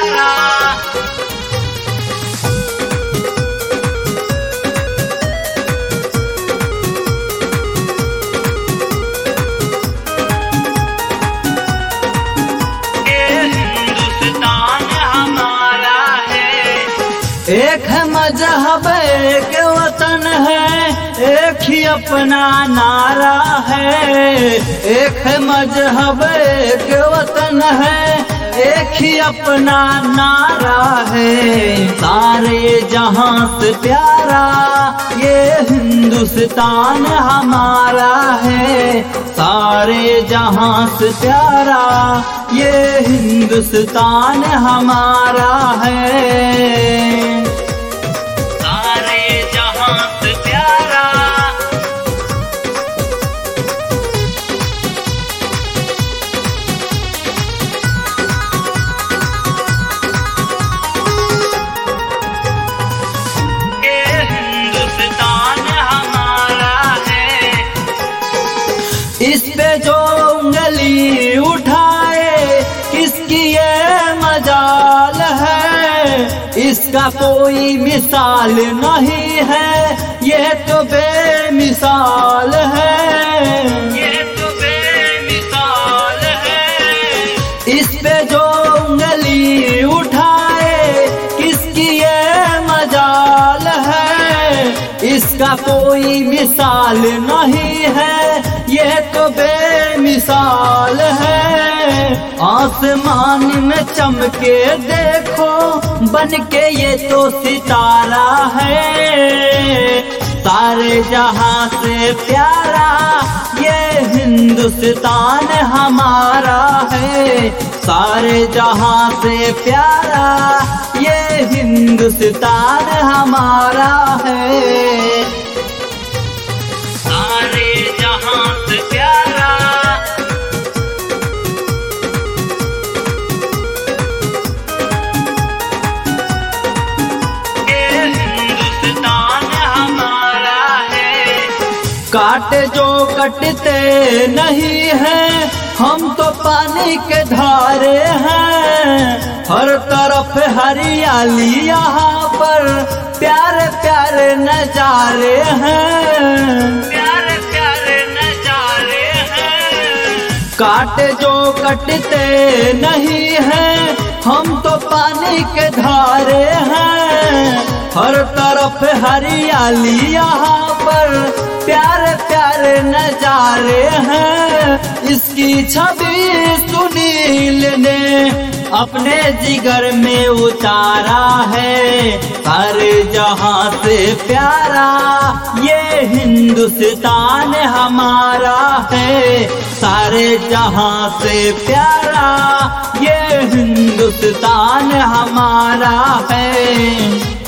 प्यारा। एक है मजहब एक वतन है, एक ही अपना नारा है। एक है मजहब एक वतन है, एक ही अपना नारा है। सारे जहां से प्यारा ये हिंदुस्तान हमारा है। सारे जहां से प्यारा ये हिंदुस्तान हमारा है। इस पे जो उंगली उठाए किसकी ये मजाल है। इसका कोई मिसाल नहीं है, ये तो बेमिसाल है। ये तो बेमिसाल है। इस पे जो उंगली उठाए किसकी ये मजाल है। इसका कोई मिसाल नहीं है, ये तो बेमिसाल है। आसमान में चमके देखो बन के ये तो सितारा है। सारे जहां से प्यारा ये हिंदुस्तान हमारा है। सारे जहां से प्यारा ये हिंदुस्तान हमारा है। सारे जहां से प्यारा ये हिंदुस्तान हमारा है। काटे जो कटते नहीं हैं, हम तो पानी के धारे हैं। हर तरफ हरियाली यहाँ पर प्यारे प्यारे नजारे हैं। प्यारे प्यारे नजारे हैं। काटे जो कटते नहीं हैं, हम तो पानी के धारे हैं। हर तरफ हरियाली यहाँ पर प्यारे प्यारे नजारे हैं। इसकी छवि सुनील ने अपने जिगर में उतारा है। सारे जहां से प्यारा ये हिंदुस्तान हमारा है। सारे जहां से प्यारा ये हिंदुस्तान हमारा है।